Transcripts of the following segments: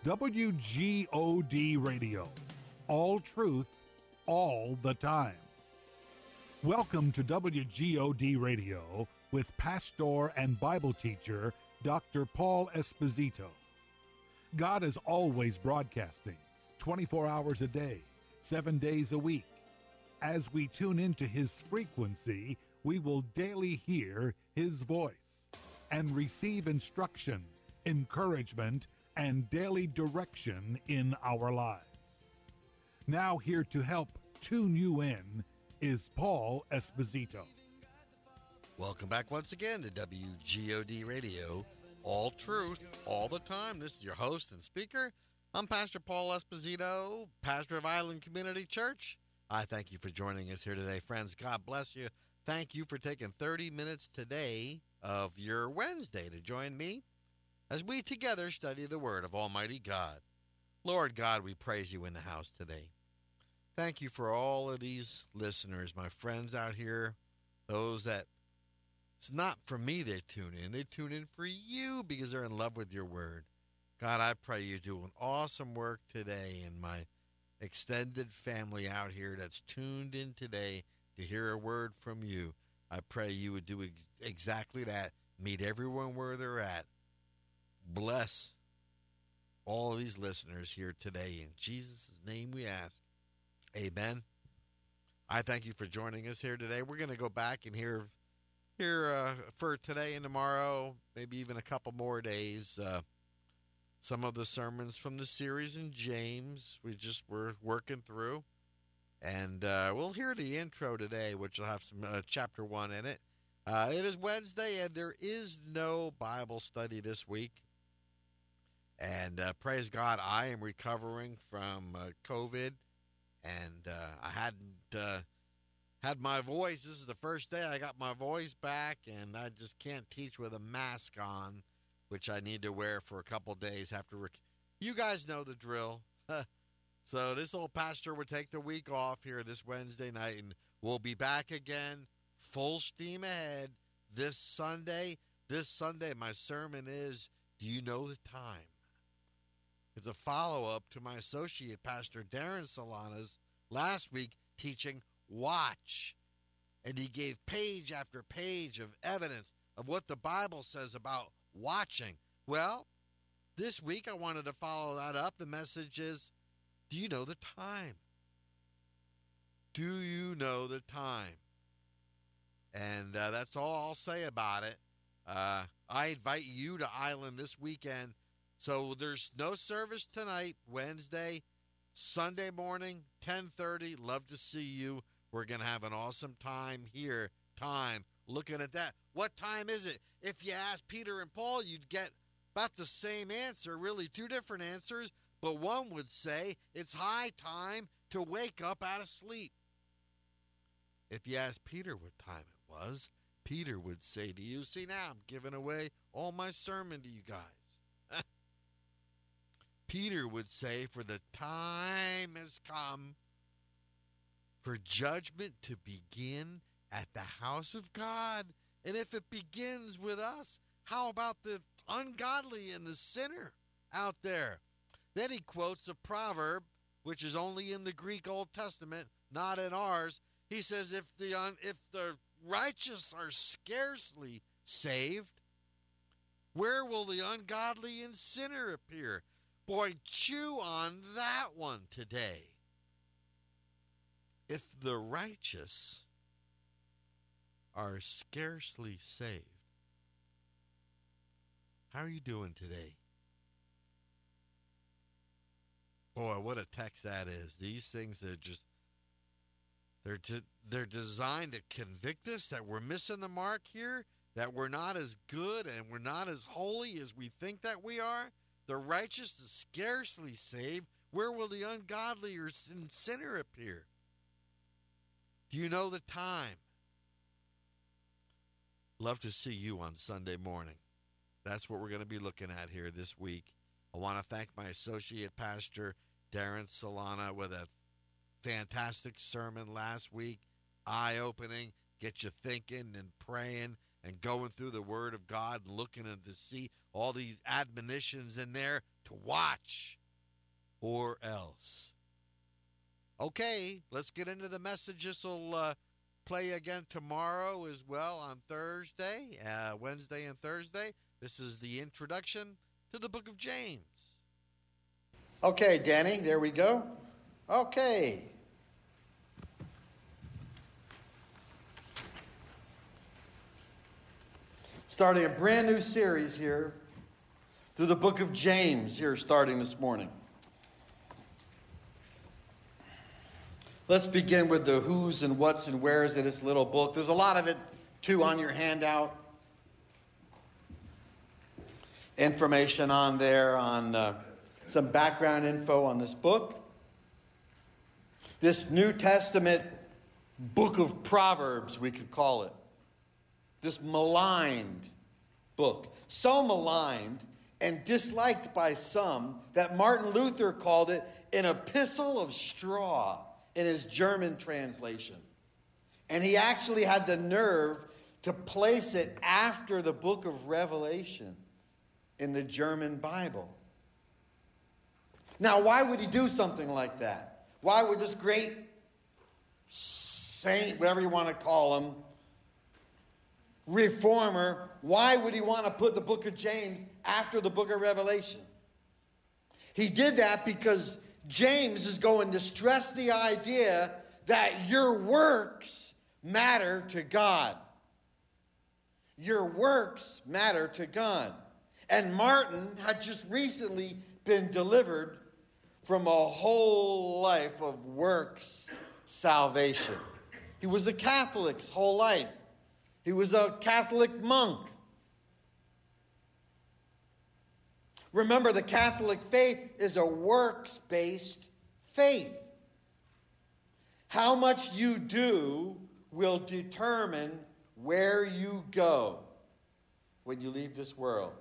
WGOD Radio. All truth, all the time. Welcome to WGOD Radio with pastor and Bible teacher Dr. Paul Esposito. God is always broadcasting 24 hours a day, 7 days a week. As we tune into His frequency, we will daily hear His voice and receive instruction, encouragement, and daily direction in our lives. Now here to help tune you in is Paul Esposito. Welcome back once again to WGOD Radio, all truth, all the time. This is your host and speaker. I'm Pastor Paul Esposito, pastor of Island Community Church. I thank you for joining us here today, friends. God bless you. Thank you for taking 30 minutes today of your Wednesday to join me as we together study the Word of Almighty God. Lord God, we praise you in the house today. Thank you for all of these listeners, my friends out here, those that it's not for me they tune in. They tune in for you because they're in love with your Word. God, I pray you do an awesome work today in my extended family out here that's tuned in today to hear a word from you. I pray you would do exactly that. Meet everyone where they're at. Bless all of these listeners here today. In Jesus' name we ask. Amen. I thank you for joining us here today. We're going to go back and hear for today and tomorrow, maybe even a couple more days, some of the sermons from the series in James we're working through. And we'll hear the intro today, which will have some chapter 1 in it. It is Wednesday, and there is no Bible study this week. And praise God, I am recovering from COVID, and I hadn't had my voice. This is the first day I got my voice back, and I just can't teach with a mask on, which I need to wear for a couple days after. You guys know the drill. So this old pastor would take the week off here this Wednesday night, and we'll be back again, full steam ahead this Sunday. This Sunday, my sermon is, Do You Know the Time? It's a follow-up to my associate pastor, Darren Solana's last week teaching Watch. And he gave page after page of evidence of what the Bible says about watching. Well, this week I wanted to follow that up. The message is, do you know the time? Do you know the time? And that's all I'll say about it. I invite you to Island this weekend. So there's no service tonight, Wednesday, Sunday morning, 10:30. Love to see you. We're going to have an awesome time here. Looking at that. What time is it? If you ask Peter and Paul, you'd get about the same answer, really two different answers. But one would say it's high time to wake up out of sleep. If you ask Peter what time it was, Peter would say to you, see now, I'm giving away all my sermon to you guys. Peter would say, for the time has come for judgment to begin at the house of God. And if it begins with us, how about the ungodly and the sinner out there? Then he quotes a proverb, which is only in the Greek Old Testament, not in ours. He says, if the righteous are scarcely saved, where will the ungodly and sinner appear? Boy, chew on that one today. If the righteous are scarcely saved, how are you doing today? Boy, what a text that is. These things are just, they're designed to convict us that we're missing the mark here, that we're not as good and we're not as holy as we think that we are. The righteous is scarcely saved. Where will the ungodly or sinner appear? Do you know the time? Love to see you on Sunday morning. That's what we're going to be looking at here this week. I want to thank my associate pastor, Darren Solana, with a fantastic sermon last week. Eye-opening, get you thinking and praying and going through the Word of God, looking to see all these admonitions in there to watch or else. Okay, let's get into the message. This will play again tomorrow as well on Thursday, Wednesday and Thursday. This is the introduction to the book of James. Okay, Danny, there we go. Okay. Starting a brand new series here through the book of James here starting this morning. Let's begin with the who's and what's and where's in this little book. There's a lot of it, too, on your handout. Information on there on some background info on this book. This New Testament book of Proverbs, we could call it. This maligned book. So maligned and disliked by some that Martin Luther called it an epistle of straw in his German translation. And he actually had the nerve to place it after the book of Revelation in the German Bible. Now, why would he do something like that? Why would this great saint, whatever you want to call him, reformer, why would he want to put the book of James after the book of Revelation? He did that because James is going to stress the idea that your works matter to God. Your works matter to God. And Martin had just recently been delivered from a whole life of works salvation. He was a Catholic's whole life. He was a Catholic monk. Remember, the Catholic faith is a works-based faith. How much you do will determine where you go when you leave this world.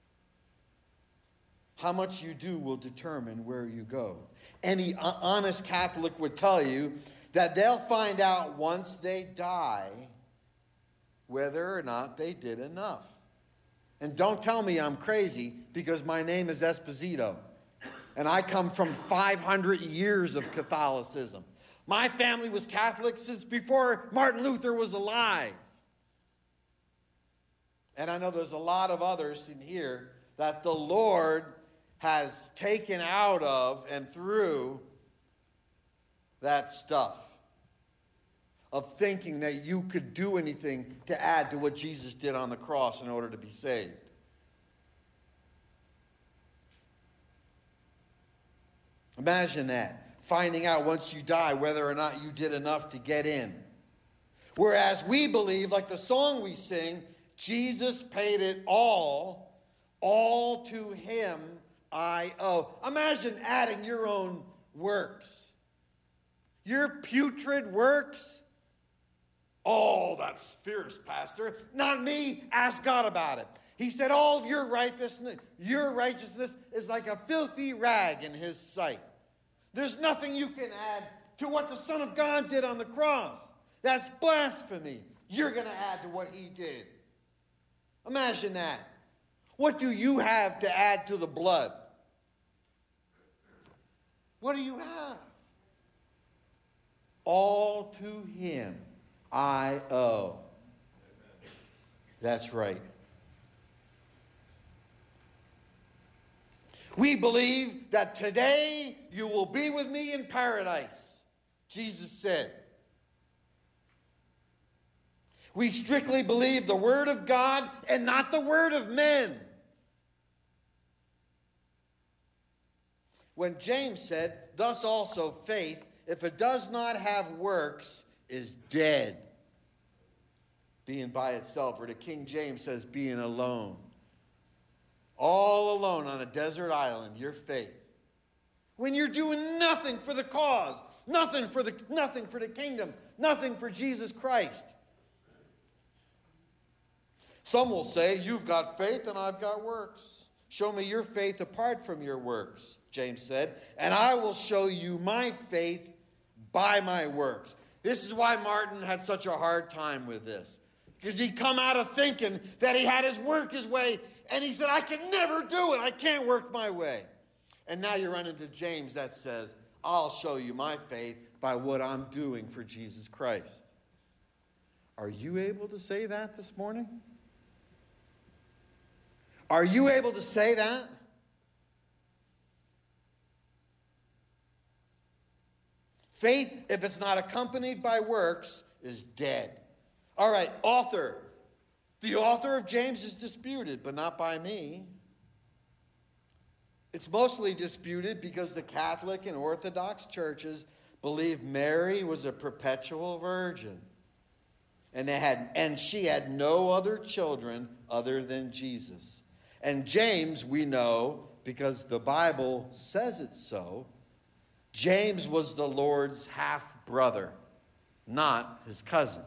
How much you do will determine where you go. Any honest Catholic would tell you that they'll find out once they die whether or not they did enough. And don't tell me I'm crazy, because my name is Esposito. And I come from 500 years of Catholicism. My family was Catholic since before Martin Luther was alive. And I know there's a lot of others in here that the Lord has taken out of and through that stuff of thinking that you could do anything to add to what Jesus did on the cross in order to be saved. Imagine that, finding out once you die whether or not you did enough to get in. Whereas we believe, like the song we sing, Jesus paid it all to him I owe. Imagine adding your own works. Your putrid works. Oh, that's fierce, Pastor. Not me. Ask God about it. He said all of your righteousness is like a filthy rag in his sight. There's nothing you can add to what the Son of God did on the cross. That's blasphemy. You're going to add to what he did. Imagine that. What do you have to add to the blood? What do you have? All to him I owe. That's right. We believe that today you will be with me in paradise, Jesus said. We strictly believe the word of God and not the word of men. When James said, thus also faith, if it does not have works, is dead. Being by itself, or the King James says being alone. All alone on a desert island, your faith. When you're doing nothing for the cause, nothing for the kingdom, nothing for Jesus Christ. Some will say, you've got faith and I've got works. Show me your faith apart from your works, James said, and I will show you my faith by my works. This is why Martin had such a hard time with this. Because he'd come out of thinking that he had his work his way, and he said, I can never do it. I can't work my way. And now you run into James that says, I'll show you my faith by what I'm doing for Jesus Christ. Are you able to say that this morning? Are you able to say that? Faith, if it's not accompanied by works, is dead. All right, author. The author of James is disputed, but not by me. It's mostly disputed because the Catholic and Orthodox churches believe Mary was a perpetual virgin. And she had no other children other than Jesus. And James, we know, because the Bible says it so, James was the Lord's half-brother, not his cousin.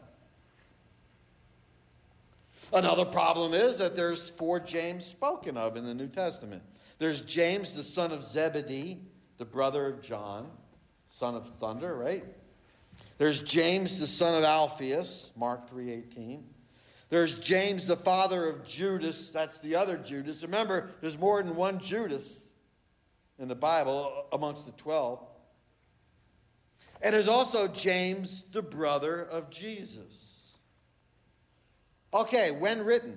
Another problem is that there's 4 James spoken of in the New Testament. There's James, the son of Zebedee, the brother of John, son of thunder, right? There's James, the son of Alphaeus, Mark 3:18. There's James, the father of Judas. That's the other Judas. Remember, there's more than one Judas in the Bible amongst the 12. And there's also James, the brother of Jesus. Okay, when written?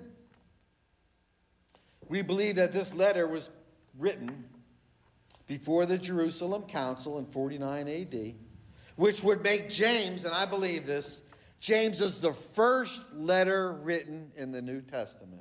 We believe that this letter was written before the Jerusalem Council in 49 AD, which would make James, and I believe this, James is the first letter written in the New Testament.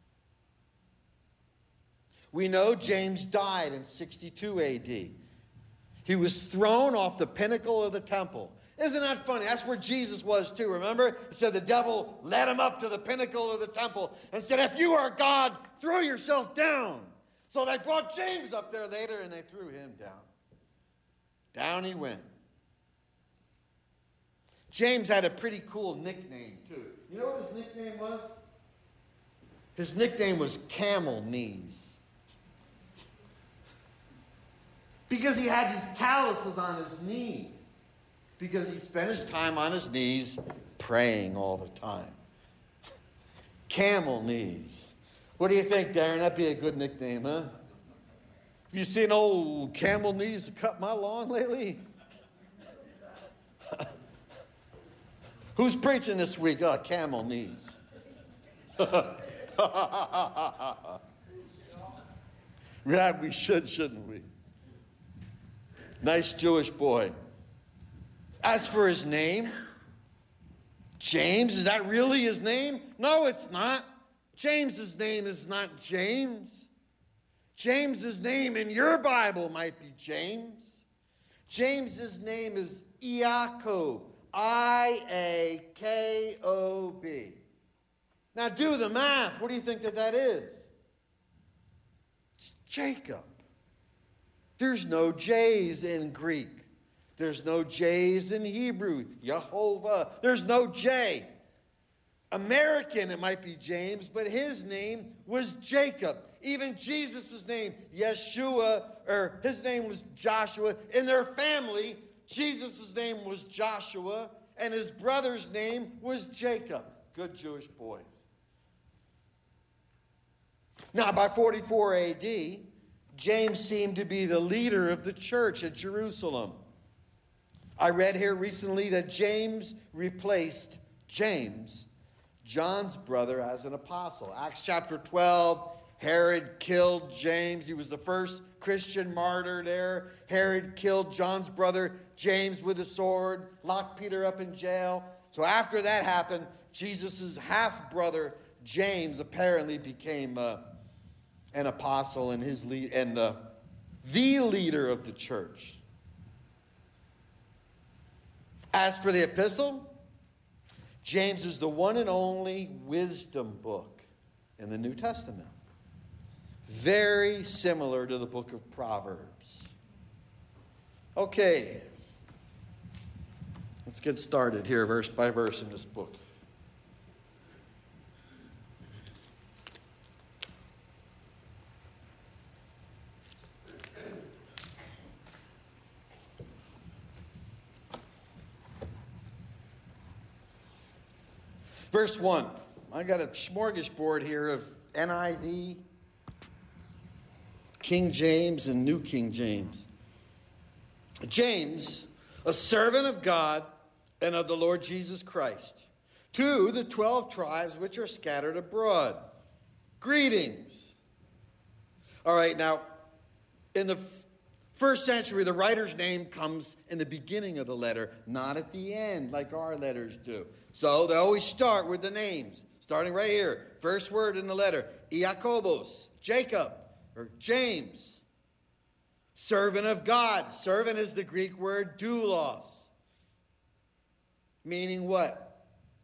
We know James died in 62 AD. He was thrown off the pinnacle of the temple. Isn't that funny? That's where Jesus was too, remember? It said the devil led him up to the pinnacle of the temple and said, if you are God, throw yourself down. So they brought James up there later and they threw him down. Down he went. James had a pretty cool nickname too. You know what his nickname was? His nickname was Camel Knees. Because he had these calluses on his knees. Because he spent his time on his knees praying all the time. Camel Knees. What do you think, Darren? That'd be a good nickname, huh? Have you seen old Camel Knees to cut my lawn lately? Who's preaching this week? Oh, Camel Knees. Yeah, we should, shouldn't we? Nice Jewish boy. As for his name, James, is that really his name? No, it's not. James's name is not James. James's name in your Bible might be James. James's name is Iakob. I-A-K-O-B. Now do the math. What do you think that is? It's Jacob. There's no J's in Greek. There's no J's in Hebrew. Yehovah. There's no J. American, it might be James, but his name was Jacob. Even Jesus' name, Yeshua, or his name was Joshua. In their family, Jesus' name was Joshua, and his brother's name was Jacob. Good Jewish boys. Now, by 44 AD, James seemed to be the leader of the church at Jerusalem. I read here recently that James replaced James, John's brother, as an apostle. Acts chapter 12, Herod killed James. He was the first Christian martyr there. Herod killed John's brother James with a sword, locked Peter up in jail. So after that happened, Jesus' half-brother James apparently became an apostle and his lead, and the leader of the church. As for the epistle, James is the one and only wisdom book in the New Testament. Very similar to the book of Proverbs. Okay. Let's get started here verse by verse in this book. Verse 1. I got a smorgasbord here of NIV, King James and New King James. James, a servant of God and of the Lord Jesus Christ, to the 12 tribes which are scattered abroad. Greetings. All right, now, in the first century, the writer's name comes in the beginning of the letter, not at the end like our letters do. So they always start with the names, starting right here. First word in the letter, Iakobos, Jacob, or James. Servant of God. Servant is the Greek word doulos. Meaning what?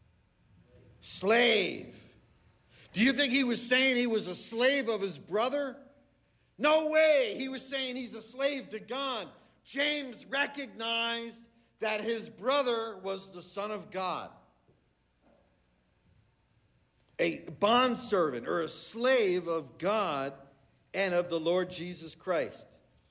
Slave. Do you think he was saying he was a slave of his brother? No way. He was saying he's a slave to God. James recognized that his brother was the Son of God. A bondservant or a slave of God and of the Lord Jesus Christ.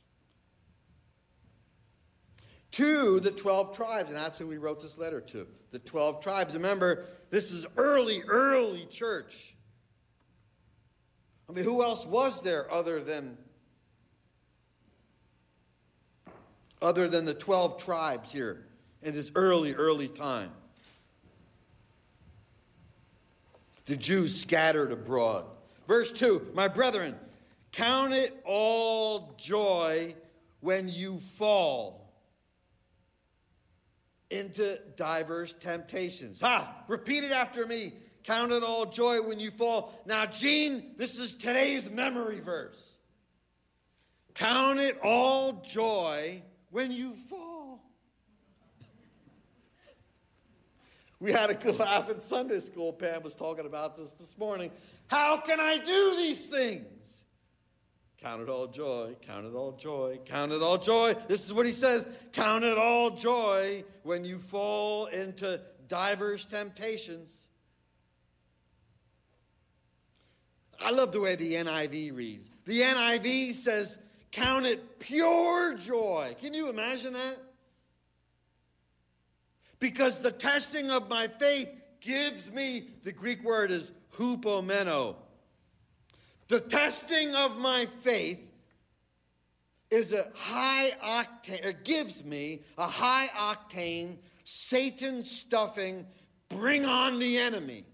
To the 12 tribes, and that's who we wrote this letter to. The 12 tribes. Remember, this is early church. I mean, who else was there other than the 12 tribes here in this early time? The Jews scattered abroad. Verse 2, my brethren, count it all joy when you fall into diverse temptations. Repeat it after me. Count it all joy when you fall. Now, Gene, this is today's memory verse. Count it all joy when you fall. We had a good laugh in Sunday school. Pam was talking about this morning. How can I do these things? Count it all joy, count it all joy, count it all joy. This is what he says. Count it all joy when you fall into diverse temptations. I love the way the NIV reads. The NIV says, count it pure joy. Can you imagine that? Because the testing of my faith gives me, the Greek word is hupomeno. The testing of my faith is a high octane, it gives me a high octane, Satan stuffing, bring on the enemy.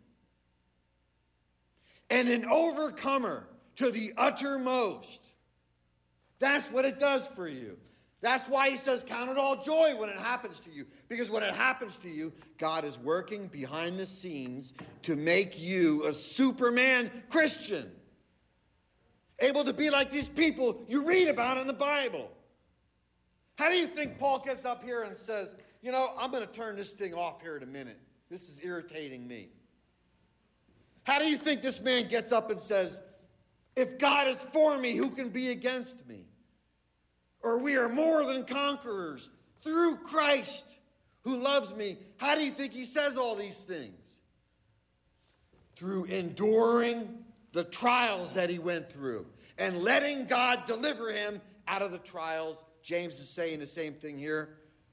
And an overcomer to the uttermost. That's what it does for you. That's why he says, count it all joy when it happens to you. Because when it happens to you, God is working behind the scenes to make you a Superman Christian. Able to be like these people you read about in the Bible. How do you think Paul gets up here and says, you know, I'm going to turn this thing off here in a minute. This is irritating me. How do you think this man gets up and says, if God is for me, who can be against me? Or we are more than conquerors through Christ who loves me. How do you think he says all these things? Through enduring the trials that he went through and letting God deliver him out of the trials. James is saying the same thing here.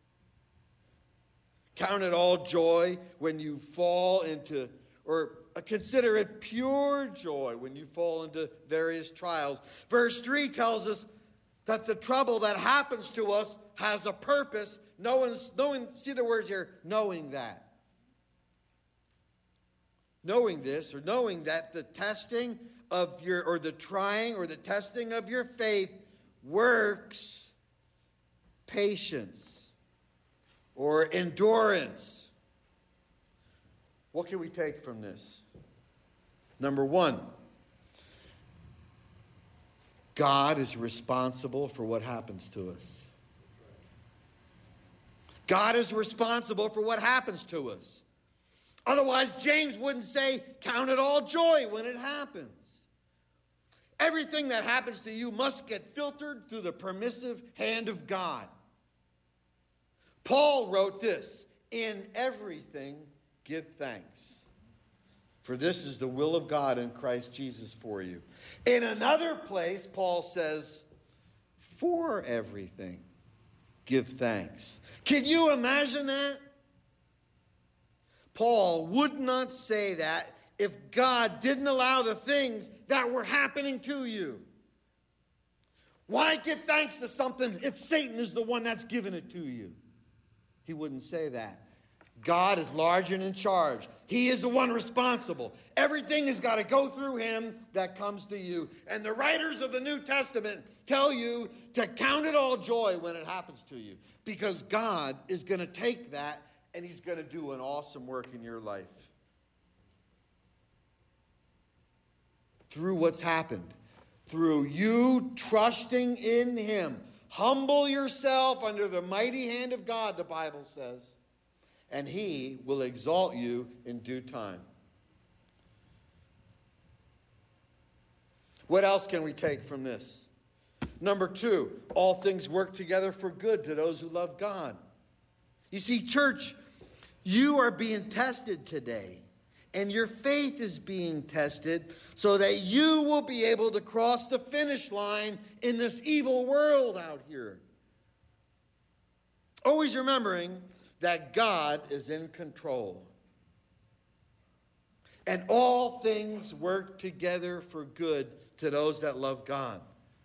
Count it all joy when you fall into, or consider it pure joy when you fall into various trials. Verse 3 tells us that the trouble that happens to us has a purpose. Knowing, see the words here, knowing that. Knowing this, or knowing that the testing of your, or the trying, or the testing of your faith works patience or endurance. What can we take from this? Number one, God is responsible for what happens to us. God is responsible for what happens to us. Otherwise, James wouldn't say, count it all joy when it happens. Everything that happens to you must get filtered through the permissive hand of God. Paul wrote this, in everything give thanks, for this is the will of God in Christ Jesus for you. In another place, Paul says, for everything give thanks. Can you imagine that? Paul would not say that if God didn't allow the things that were happening to you. Why give thanks to something if Satan is the one that's giving it to you? He wouldn't say that. God is large and in charge. He is the one responsible. Everything has got to go through him that comes to you. And the writers of the New Testament tell you to count it all joy when it happens to you, because God is going to take that and he's going to do an awesome work in your life. Through what's happened, through you trusting in him. Humble yourself under the mighty hand of God, the Bible says, and he will exalt you in due time. What else can we take from this? Number 2, all things work together for good to those who love God. You see, church, you are being tested today, and your faith is being tested so that you will be able to cross the finish line in this evil world out here. Always remembering that God is in control. And all things work together for good to those that love God.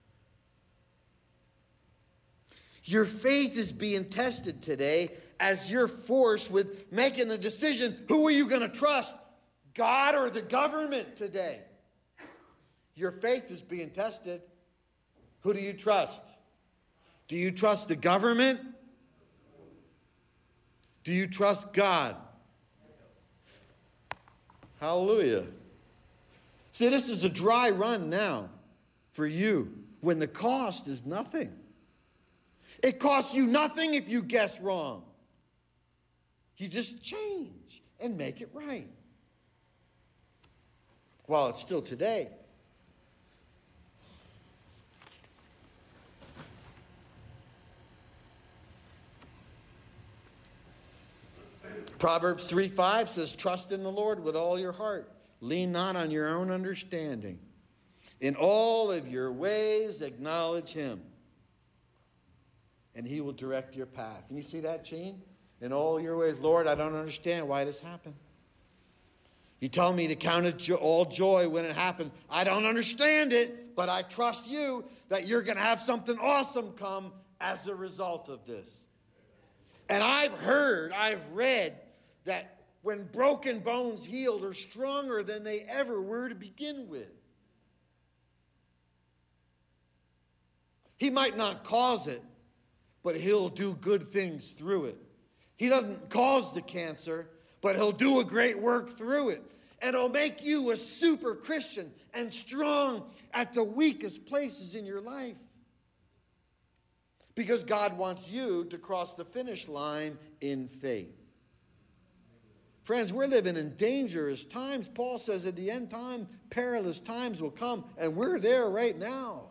Your faith is being tested today as you're forced with making the decision, who are you going to trust, God or the government today? Your faith is being tested. Who do you trust? Do you trust the government? Do you trust God? Hallelujah. See, this is a dry run now for you when the cost is nothing. It costs you nothing if you guess wrong. You just change and make it right. While it's still today. Proverbs 3:5 says, trust in the Lord with all your heart. Lean not on your own understanding. In all of your ways acknowledge him, and he will direct your path. Can you see that, Gene? In all your ways. Lord, I don't understand why this happened. You tell me to count it all joy when it happens. I don't understand it, but I trust you that you're going to have something awesome come as a result of this. And I've read that when broken bones heal, they're stronger than they ever were to begin with. He might not cause it, but he'll do good things through it. He doesn't cause the cancer, but he'll do a great work through it. And it'll make you a super Christian and strong at the weakest places in your life. Because God wants you to cross the finish line in faith. Friends, we're living in dangerous times. Paul says at the end time, perilous times will come, and we're there right now.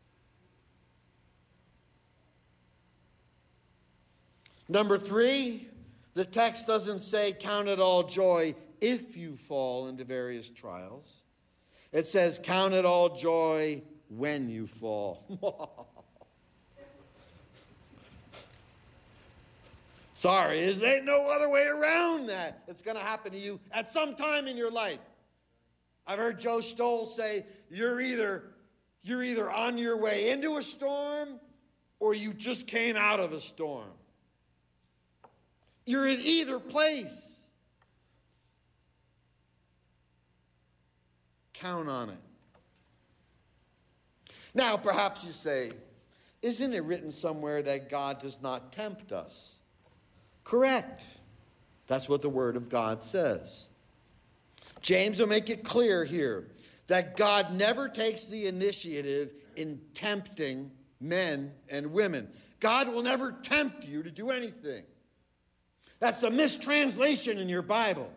Number 3, the text doesn't say count it all joy if you fall into various trials. It says count it all joy when you fall. Sorry, there ain't no other way around that. It's going to happen to you at some time in your life. I've heard Joe Stoll say, you're either on your way into a storm or you just came out of a storm. You're in either place. Count on it. Now, perhaps you say, isn't it written somewhere that God does not tempt us? Correct. That's what the Word of God says. James will make it clear here that God never takes the initiative in tempting men and women. God will never tempt you to do anything. That's a mistranslation in your Bible.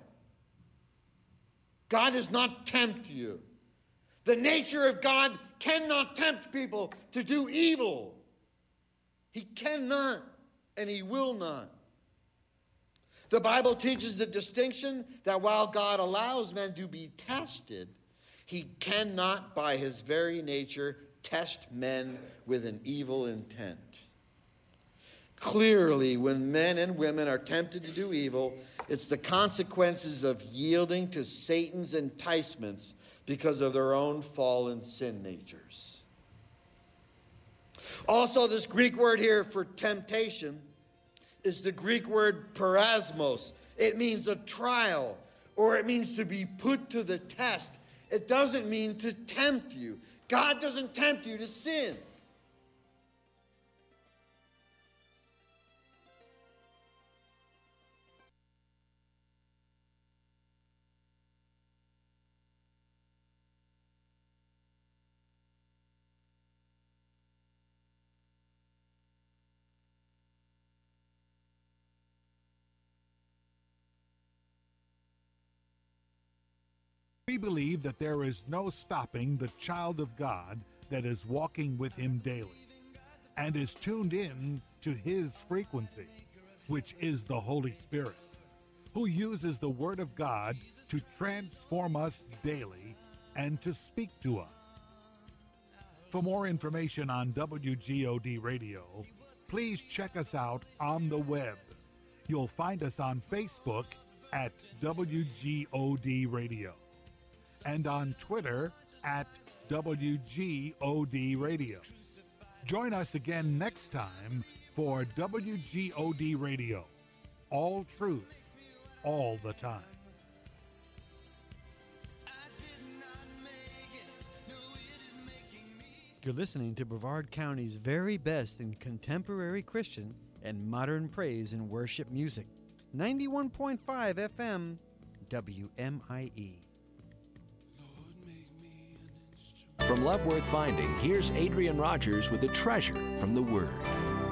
God does not tempt you. The nature of God cannot tempt people to do evil. He cannot, and he will not. The Bible teaches the distinction that while God allows men to be tested, he cannot, by his very nature, test men with an evil intent. Clearly, when men and women are tempted to do evil, it's the consequences of yielding to Satan's enticements because of their own fallen sin natures. Also, this Greek word here for temptation is the Greek word parasmos. It means a trial, or it means to be put to the test. It doesn't mean to tempt you. God doesn't tempt you to sin. We believe that there is no stopping the child of God that is walking with him daily and is tuned in to his frequency, which is the Holy Spirit, who uses the Word of God to transform us daily and to speak to us. For more information on WGOD Radio, please check us out on the web. You'll find us on Facebook at WGOD Radio and on Twitter at WGOD Radio. Join us again next time for WGOD Radio. All truth, all the time. You're listening to Brevard County's very best in contemporary Christian and modern praise and worship music. 91.5 FM, WMIE. From Love Worth Finding, here's Adrian Rogers with a treasure from the Word.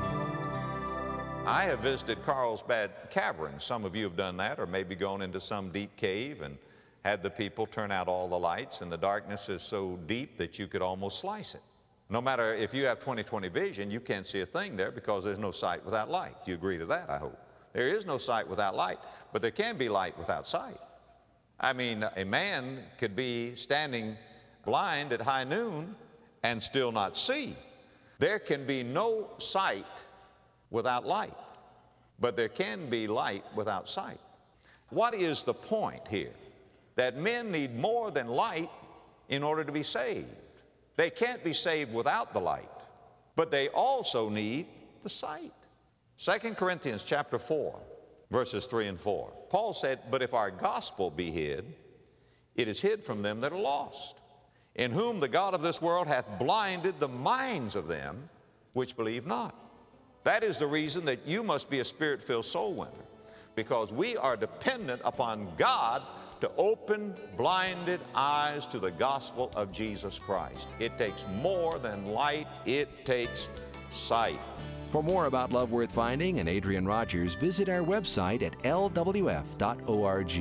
I have visited Carlsbad Cavern. Some of you have done that, or maybe gone into some deep cave and had the people turn out all the lights, and the darkness is so deep that you could almost slice it. No matter if you have 20/20 vision, you can't see a thing there because there's no sight without light. Do you agree to that, I hope? There is no sight without light, but there can be light without sight. I mean, a man could be standing blind at high noon and still not see. There can be no sight without light, but there can be light without sight. What is the point here? That men need more than light in order to be saved. They can't be saved without the light, but they also need the sight. 2 Corinthians chapter 4, verses 3 and 4. Paul said, "But if our gospel be hid, it is hid from them that are lost, in whom the God of this world hath blinded the minds of them which believe not." That is the reason that you must be a Spirit-filled soul winner, because we are dependent upon God to open blinded eyes to the gospel of Jesus Christ. It takes more than light, it takes sight. For more about Love Worth Finding and Adrian Rogers, visit our website at lwf.org.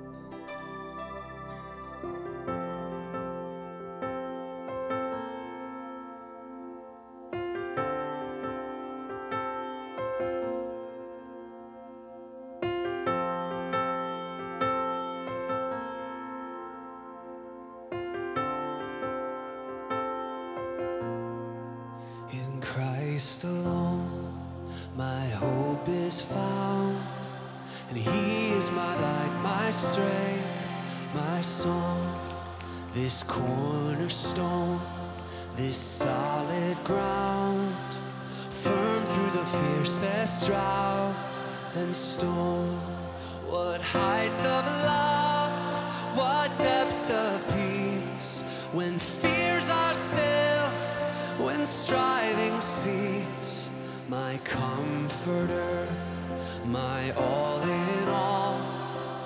In Christ alone, my hope is found, and He is my light, my strength, my song. This cornerstone, this solid ground, firm through the fiercest drought and storm. What heights of love, what depths of peace, when fears are stilled, when striving cease. My comforter, my all in all,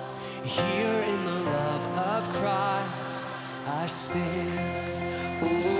here in the love of Christ I stand. Oh,